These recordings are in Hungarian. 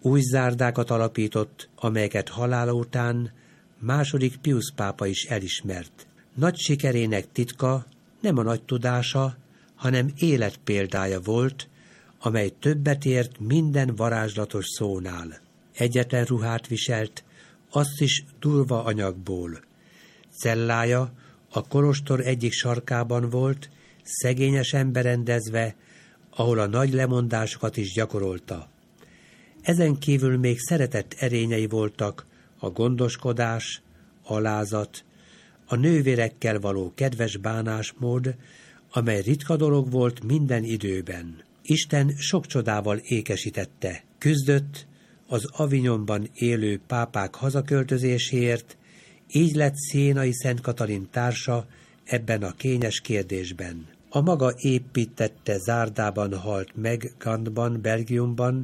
Új zárdákat alapított, amelyeket halála után II. Piusz pápa is elismert. Nagy sikerének titka nem a nagy tudása, hanem életpéldája volt, amely többet ért minden varázslatos szónál. Egyetlen ruhát viselt, azt is durva anyagból. Cellája a kolostor egyik sarkában volt, szegényesen berendezve, ahol a nagy lemondásokat is gyakorolta. Ezen kívül még szeretett erényei voltak a gondoskodás, alázat, a nővérekkel való kedves bánásmód, amely ritka dolog volt minden időben. Isten sok csodával ékesítette. Küzdött az Avignonban élő pápák hazaköltözéséért, így lett Sienai Szent Katalin társa ebben a kényes kérdésben. A maga építette zárdában halt meg Gandban, Belgiumban,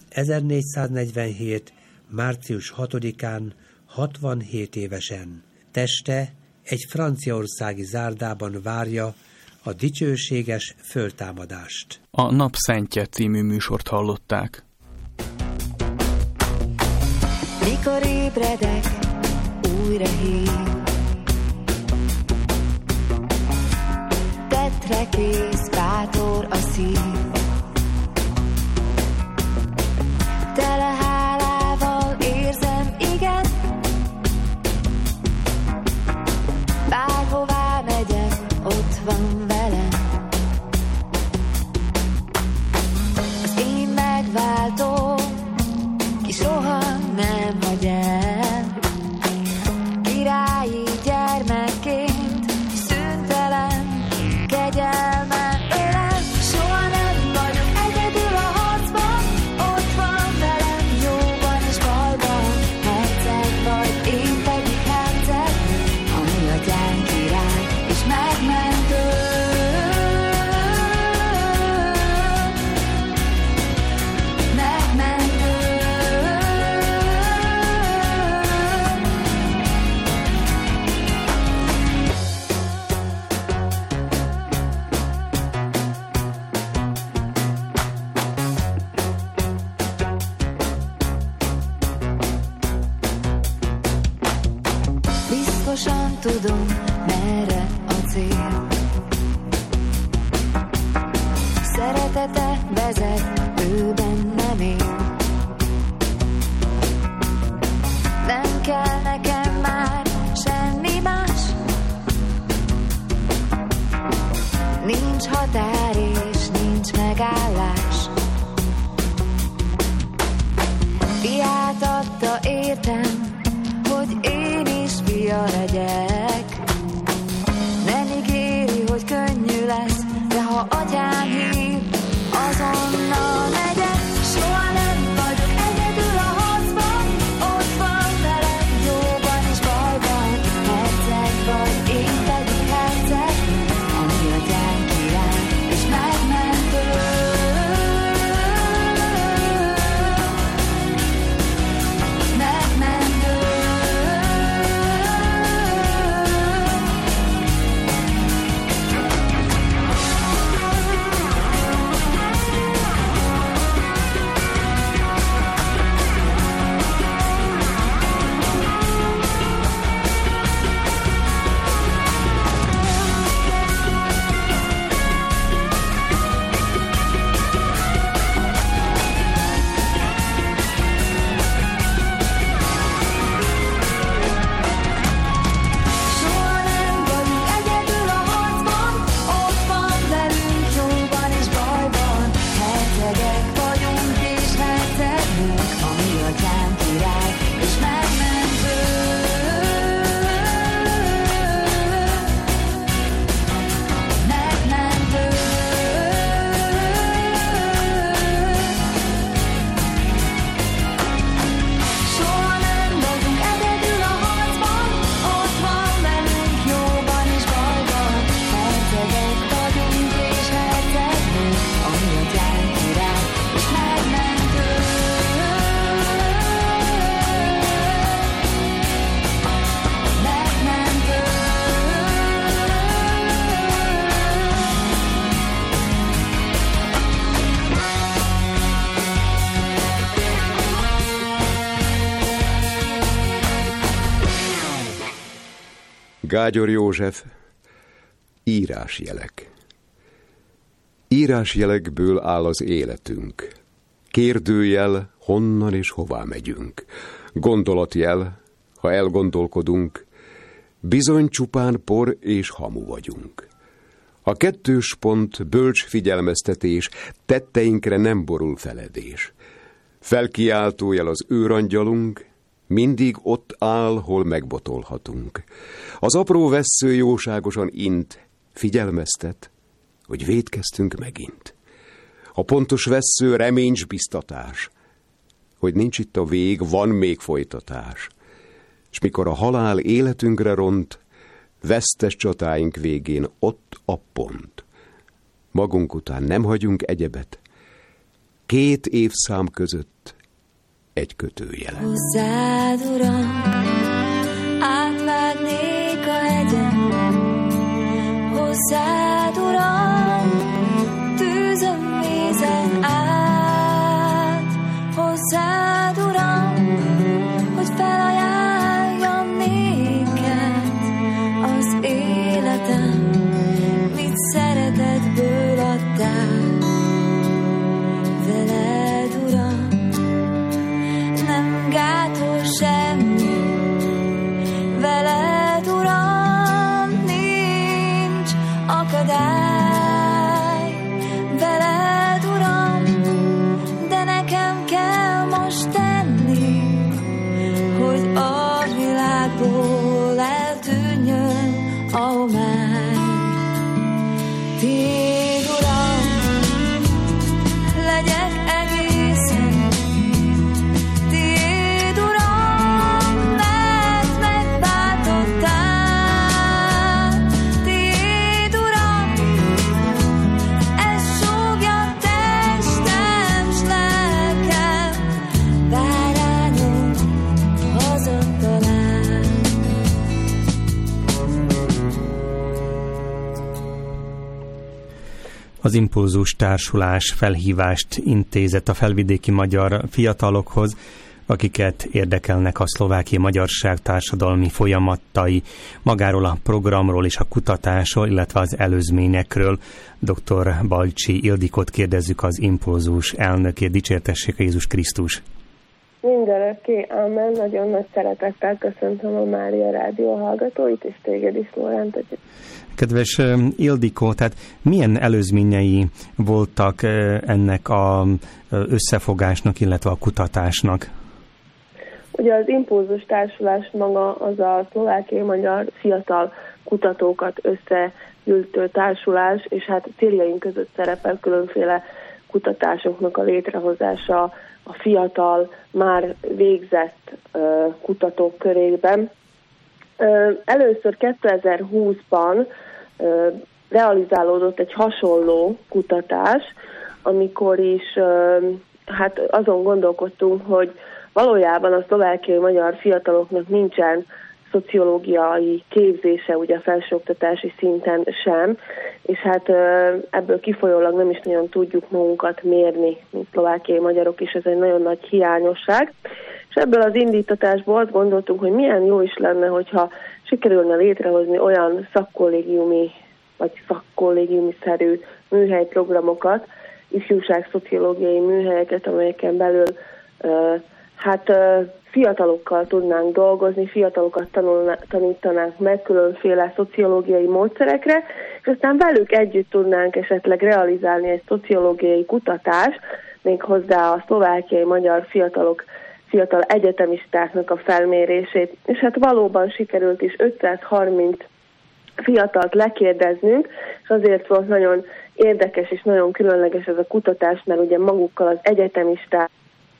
1447. március 6-án 67 évesen. Teste egy franciaországi zárdában várja a dicsőséges föltámadást. A Napszentje című műsort hallották. Mikor ébredek, újra hív, tettre kész, bátor a szív, tele hálával érzem, igen, bárhová megyek, ott van velem. Az én megváltóm, ki soha nem hagy el, királyi gyermekként szüntelen kegyelmen ölel. Soha nem vagyok egyedül a harcban, ott van velem jóban és bajban. Herceg vagy, én pedig herceg, a mi atyánk király és megmentő. Biztosan tudom, merre a cél. Szeretete vezet, ő bennem él. Nem kell nekem már semmi más. Nincs határ és nincs megállás. Fiát adta értem, hogy én is fia legyek. Nem ígéri, hogy könnyű lesz, de ha atyám hív, azonnal megyek. Soha nem vagyok egyedül a harcban, ott van velem jóban és bajban. Herceg vagy, én pedig herceg, a mi atyánk király és megmentő. Megmentő. Gágyor József, írásjelek. Írásjelekből áll az életünk. Kérdőjel, honnan és hová megyünk. Gondolatjel, ha elgondolkodunk, bizony csupán por és hamu vagyunk. A kettős pont, bölcs figyelmeztetés, tetteinkre nem borul feledés. Felkiáltójel az őrangyalunk, mindig ott áll, hol megbotolhatunk. Az apró vessző jóságosan int, figyelmeztet, hogy vétkeztünk megint. A pontos vessző reménys biztatás, hogy nincs itt a vég, van még folytatás. S mikor a halál életünkre ront, vesztes csatáink végén ott a pont. Magunk után nem hagyunk egyebet, 2 évszám között egy kötőjelet. Hozzád, Uram, átvágnék a hegyen, hozzád, Uram, tűzön, vízen át, hozzád, Uram, hogy felajánljam néked az életem, mit szeretetből adtál. Veled, Uram, nem gátol semmi, veled, Uram, nincs akadály. Veled, Uram, de nekem kell most tenni, hogy a világból eltűnjön a homály. Tiéd, Uram, legyek egészen, tiéd, Uram, mert megváltottál. Tiéd, Uram, ez súgja testem s lelkem, bárányom hazudtalál. Az Impulzus Társulás felhívást intézett a felvidéki magyar fiatalokhoz, akiket érdekelnek a szlovákiai magyarság társadalmi folyamatai, magáról a programról és a kutatásról, illetve az előzményekről. Dr. Balcsi Ildikót kérdezzük, az Impulzus elnökét. Dicsértessék a Jézus Krisztus! Mindörökké, amen. Nagyon nagy szeretettel köszöntöm a Mária Rádió hallgatóit, és téged is, Lóránt. Kedves Ildikó, tehát milyen előzményei voltak ennek az összefogásnak, illetve a kutatásnak? Ugye az Impulzus Társulás maga az a szlovákiai magyar fiatal kutatókat összegyűjtő társulás, és hát céljaink között szerepel különféle kutatásoknak a létrehozása a fiatal, már végzett kutatók körében. Először 2020-ban realizálódott egy hasonló kutatás, amikor is hát azon gondolkodtunk, hogy valójában a szlovákiai magyar fiataloknak nincsen szociológiai képzése ugye a felsőoktatási szinten sem, és hát ebből kifolyólag nem is nagyon tudjuk magunkat mérni, mint szlovákiai magyarok is, ez egy nagyon nagy hiányosság. És ebből az indítatásból azt gondoltunk, hogy milyen jó is lenne, hogyha sikerülne létrehozni olyan szakkollégiumi vagy szakkollégiumi-szerű műhelyprogramokat, ifjúságszociológiai műhelyeket, amelyeken belül fiatalokkal tudnánk dolgozni, fiatalokat tanítanánk meg különféle szociológiai módszerekre, és aztán velük együtt tudnánk esetleg realizálni egy szociológiai kutatást, méghozzá a szlovákiai magyar fiatal egyetemistáknak a felmérését. És hát valóban sikerült is 530 fiatalt lekérdeznünk, és azért volt nagyon érdekes és nagyon különleges ez a kutatás, mert ugye magukkal az egyetemisták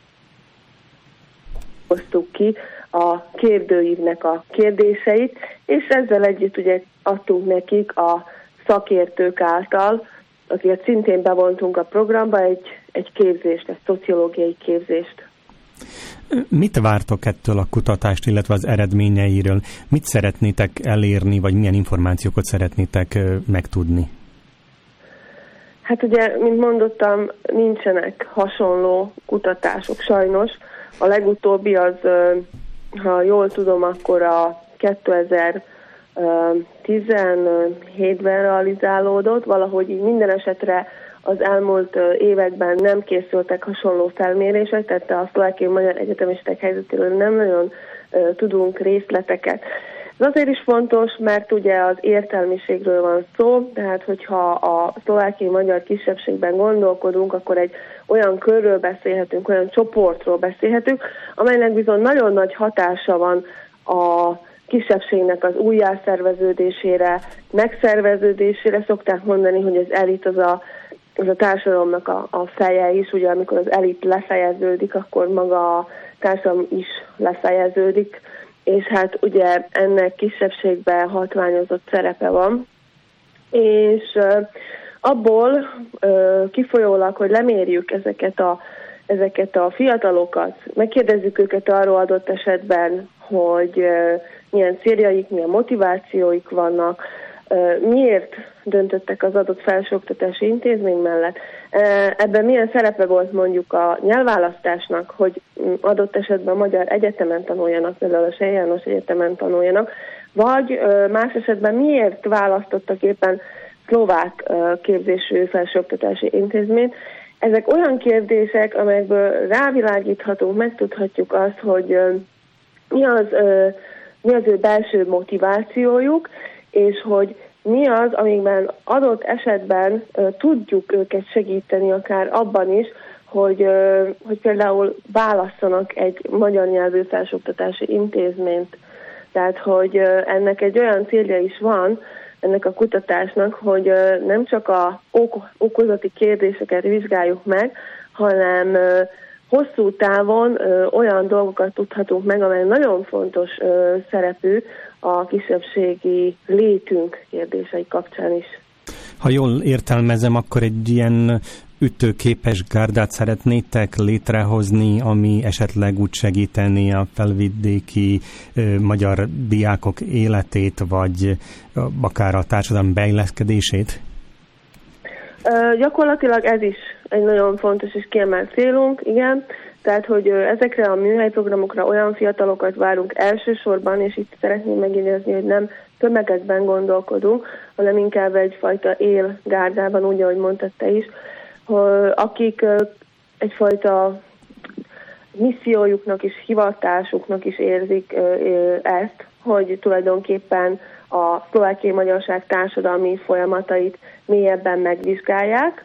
hoztuk ki a kérdőívnek a kérdéseit, és ezzel együtt ugye adtunk nekik a szakértők által, akiket szintén bevontunk a programba, egy képzést, egy szociológiai képzést. Mit vártok ettől a kutatást, illetve az eredményeiről? Mit szeretnétek elérni, vagy milyen információkat szeretnétek megtudni? Hát ugye, mint mondottam, nincsenek hasonló kutatások sajnos. A legutóbbi az, ha jól tudom, akkor a 2000 17-ben realizálódott, valahogy így minden esetre az elmúlt években nem készültek hasonló felmérések, tehát a szlovákiai magyar egyetemisták helyzetéről nem nagyon tudunk részleteket. Ez azért is fontos, mert ugye az értelmiségről van szó, tehát hogyha a szlovákiai magyar kisebbségben gondolkodunk, akkor egy olyan körről beszélhetünk, olyan csoportról beszélhetünk, amelynek bizony nagyon nagy hatása van a kisebbségnek az újjászerveződésére, megszerveződésére. Szokták mondani, hogy az elit az a társadalomnak a feje is, ugye amikor az elit lefejeződik, akkor maga a társadalom is lefejeződik, és hát ugye ennek kisebbségben hatványozott szerepe van, és abból kifolyólag, hogy lemérjük ezeket a fiatalokat, megkérdezzük őket arról adott esetben, hogy milyen céljaik, milyen motivációik vannak, miért döntöttek az adott felsőoktatási intézmény mellett. Ebben milyen szerepe volt mondjuk a nyelvválasztásnak, hogy adott esetben a magyar egyetemen tanuljanak, például a Selye János Egyetemen tanuljanak, vagy más esetben miért választottak éppen szlovák képzésű felsőoktatási intézményt. Ezek olyan kérdések, amelyekből rávilágíthatunk, megtudhatjuk azt, hogy mi az ő belső motivációjuk, és hogy mi az, amikben adott esetben tudjuk őket segíteni, akár abban is, hogy például válasszanak egy magyar nyelvű felsőoktatási intézményt. Tehát, hogy ennek egy olyan célja is van, ennek a kutatásnak, hogy nem csak a okozati kérdéseket vizsgáljuk meg, hanem hosszú távon olyan dolgokat tudhatunk meg, amely nagyon fontos szerepű a kisebbségi létünk kérdései kapcsán is. Ha jól értelmezem, akkor egy ilyen ütőképes gárdát szeretnétek létrehozni, ami esetleg úgy segíteni a felvidéki magyar diákok életét, vagy akár a társadalom beilleszkedését? Gyakorlatilag ez is egy nagyon fontos és kiemelt célunk, igen. Tehát, hogy ezekre a műhelyprogramokra olyan fiatalokat várunk elsősorban, és itt szeretném megjegyezni, hogy nem tömegekben gondolkodunk, hanem inkább egyfajta élgárdában, úgy, ahogy mondtad te is, akik egyfajta missziójuknak és hivatásuknak is érzik ezt, hogy tulajdonképpen a szlovákiai magyarság társadalmi folyamatait mélyebben megvizsgálják,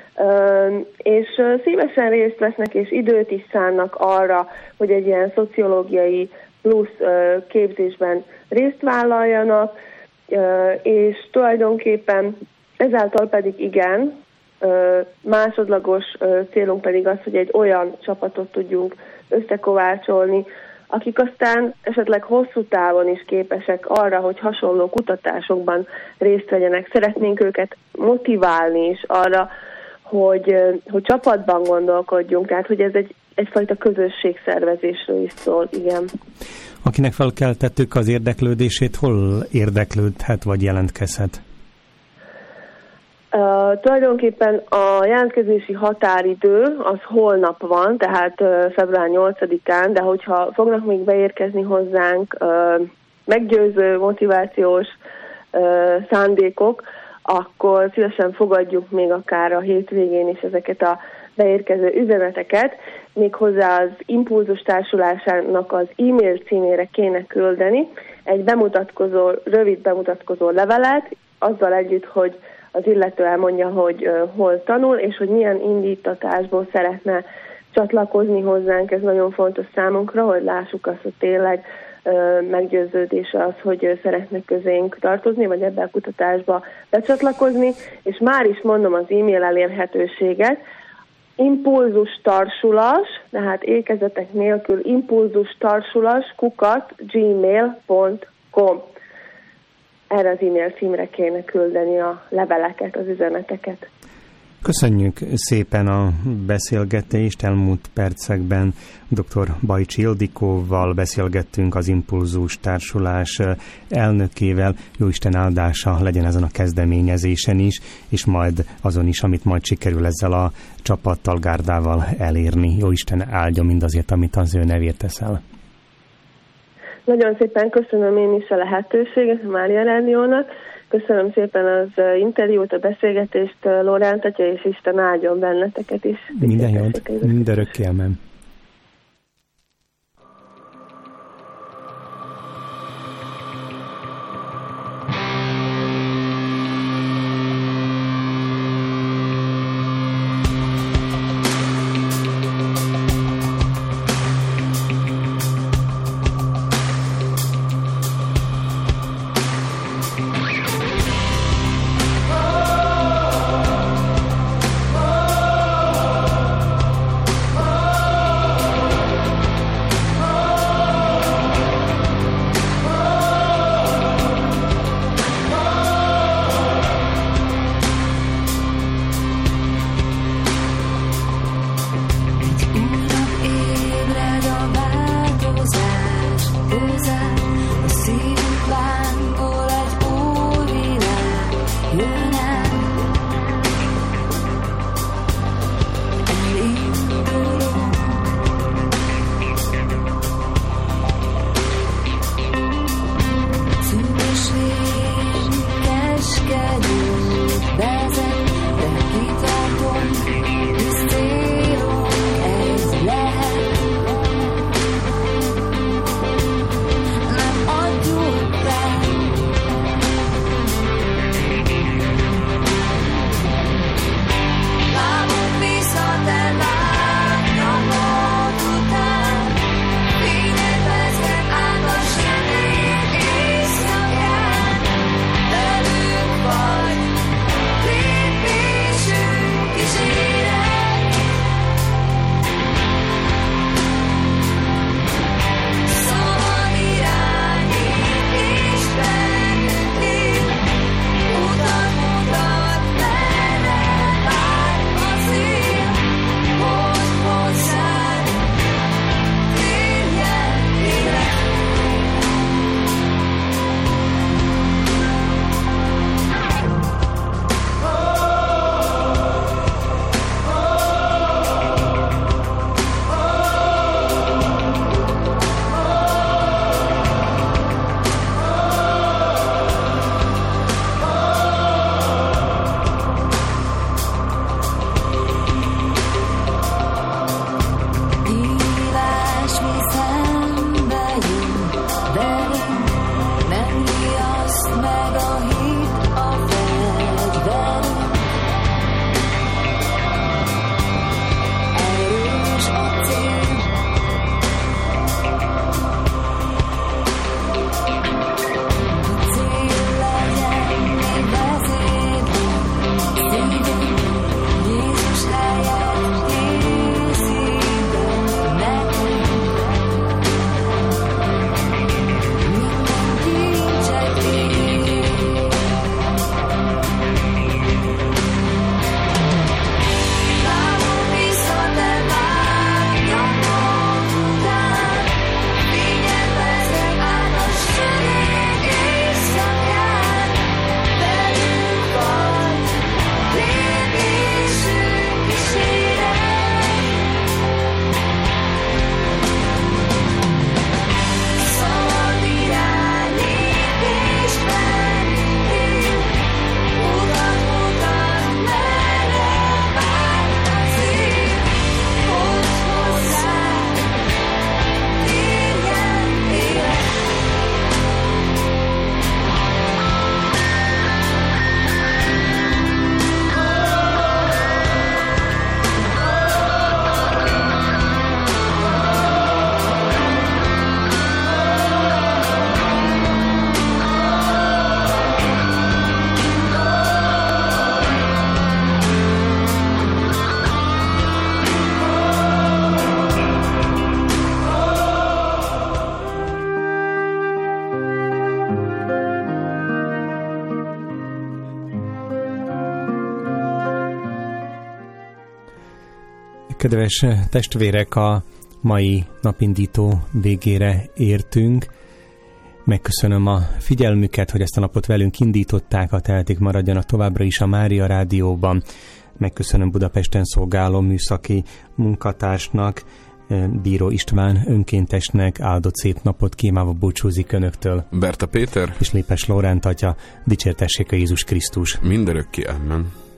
és szívesen részt vesznek és időt is szánnak arra, hogy egy ilyen szociológiai plusz képzésben részt vállaljanak, és tulajdonképpen ezáltal pedig igen, másodlagos célunk pedig az, hogy egy olyan csapatot tudjunk összekovácsolni, akik aztán esetleg hosszú távon is képesek arra, hogy hasonló kutatásokban részt vegyenek. Szeretnénk őket motiválni is arra, hogy csapatban gondolkodjunk, tehát hogy ez egyfajta közösségszervezésről is szól, igen. Akinek felkeltettük az érdeklődését, hol érdeklődhet vagy jelentkezhet? Tulajdonképpen a jelentkezési határidő az holnap van, tehát február 8-án, de hogyha fognak még beérkezni hozzánk meggyőző, motivációs szándékok, akkor szívesen fogadjuk még akár a hétvégén is ezeket a beérkező üzeneteket, méghozzá az Impulzus Társulásának az e-mail címére kéne küldeni egy rövid bemutatkozó levelet, azzal együtt, hogy az illető elmondja, hogy hol tanul, és hogy milyen indítatásból szeretne csatlakozni hozzánk. Ez nagyon fontos számunkra, hogy lássuk azt, hogy tényleg meggyőződése az, hogy szeretnek közénk tartozni, vagy ebben a kutatásba becsatlakozni, és már is mondom az e-mail elérhetőséget, impulzustarsulas, tehát ékezetek nélkül impulzustarsulas@gmail.com. Erre az e-mail címre kéne küldeni a leveleket, az üzeneteket. Köszönjük szépen a beszélgetést. Elmúlt percekben dr. Bajcsi Ildikóval beszélgettünk, az Impulzus Társulás elnökével. Jóisten áldása legyen ezen a kezdeményezésen is, és majd azon is, amit majd sikerül ezzel a csapattal, gárdával elérni. Jóisten áldja mindazért, amit az ő nevért teszel. Nagyon szépen köszönöm én is a lehetőséget a Mária Rádiónak. Köszönöm szépen az interjút, a beszélgetést, Lóránt atya, és Isten áldjon benneteket is. Minden jót, mindörökké amen. Kedves testvérek, a mai napindító végére értünk. Megköszönöm a figyelmüket, hogy ezt a napot velünk indították, a tehetik maradjanak továbbra is a Mária Rádióban. Megköszönöm Budapesten szolgáló műszaki munkatársnak, Bíró István önkéntesnek áldott szép napot kívánva búcsúzik önöktől. Berta Péter és Lépes Lóránt atya, dicsértessék a Jézus Krisztus. Mindörökké, amen.